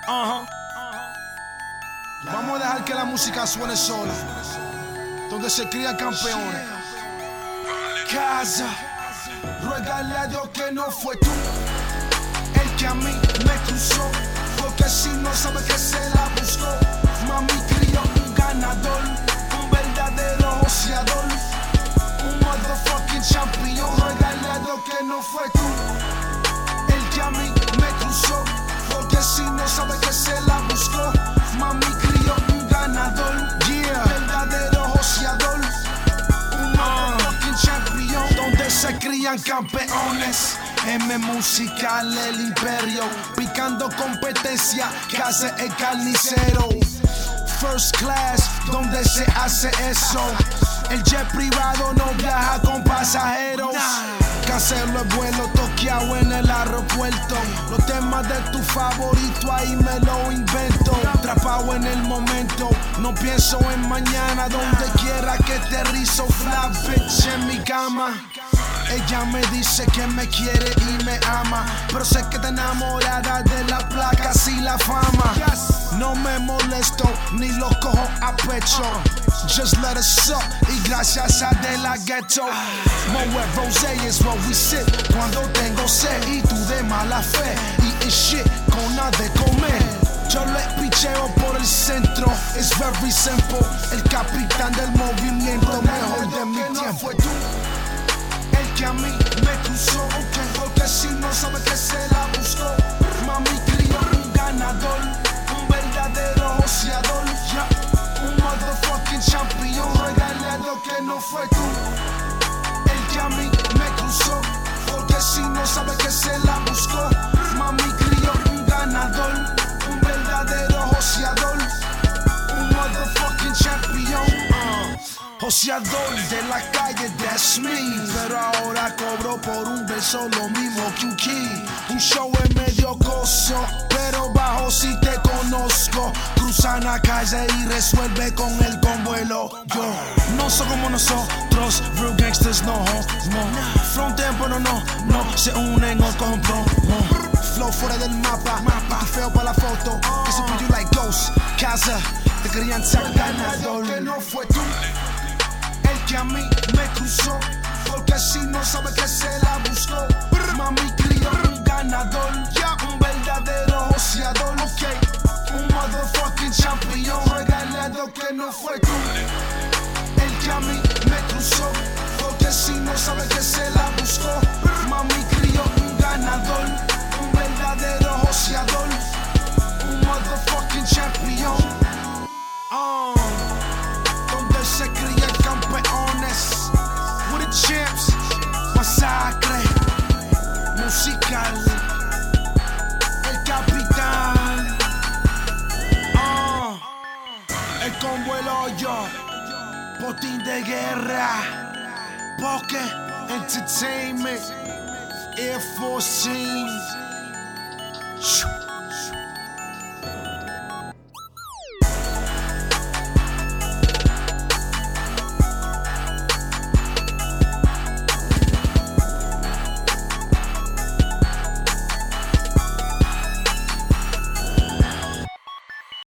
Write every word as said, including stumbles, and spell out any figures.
Uh-huh. Vamos a dejar que la música suene sola, donde se crían campeones. Casa, ruégale a Dios que no fue tú el que a mí me cruzó, porque si no sabe que se la buscó. Mami crió un ganador, un verdadero boxeador, un motherfucking champion. Ruégale a Dios que no fue tú el que a mí me cruzó, porque si no sabe que se la buscó. Mami crió un ganador, yeah, un verdadero boxeador, un motherfucking champion, donde se crían campeones. M musical, el imperio, picando competencia que hace el carnicero. First class, donde se hace eso. El jet privado no viaja con pasajeros. Cancelo el vuelo toqueado en el aeropuerto. Los temas de tu favorito ahí me lo invento. Atrapado en el momento, no pienso en mañana. Donde quiera que te rizo, flat bitch en mi cama. Ella me dice que me quiere y me ama, pero sé que está enamorada de la placas y la fama. No me molesto ni lo cojo a pecho. Just let us suck y gracias a De La Ghetto. Moet Rosé es what we sip cuando tengo sed y tú de mala fe. Eating shit con nada de comer. Yo le picheo por el centro, it's very simple. El capitán del movimiento, mejor de mi tiempo. Que a mí me cruzó, okay, porque si no sabe que se la buscó. Mami crió un ganador, un verdadero boxeador, yeah, un motherfucking champion. Ruégale a Dios que no fue tú el que a mí me cruzó, porque si no sabe que se la buscó. Mami crió un ganador, un verdadero boxeador, un motherfucking champion. uh. Joseador de la calle, that's me. Pero ahora cobro por un beso lo mismo que un key. Un show en medio gozo, pero bajo si te conozco. Cruza la calle y resuelve con el convuelo. Yo no soy como nosotros, real gangsters no homo. Frontean pero no, no se unen o con promo. Flow fuera del mapa, mapa feo para la foto. Que se you like ghost, casa. Te querían ser ganador. Que no fue tú que a mí me cruzó, porque si no sabe que se la buscó. Mami crió un ganador, yeah, un verdadero boxeador, okay, un motherfucking champion. Ruégale a Dios que no fue tú el que a mí me cruzó, porque si no sabe que se la buscó. Mami crió un ganador, un verdadero boxeador, un motherfucking champion. Oh, donde se cría campeones, with the champs, masacre, musical, el capitán, uh, el combo el hoyo, botín de guerra, Poke Entertainment, Air Force Team.